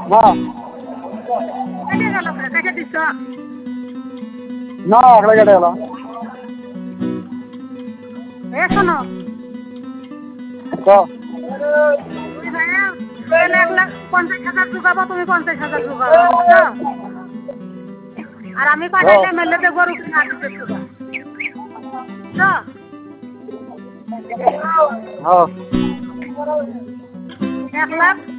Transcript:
না কেটে গেল কেটে দিচ্ছ না একলা কেটে গেল। এ শোনো তো তুমি ভাইয়া 1,50,000 ঢুকাবো, তুমি 50,000 ঢুকাবো, বুঝছো? আর আমি পাঠাইলে মেলেতে গরু কিনা দিতে বুঝছো? হ্যাঁ 1,00,000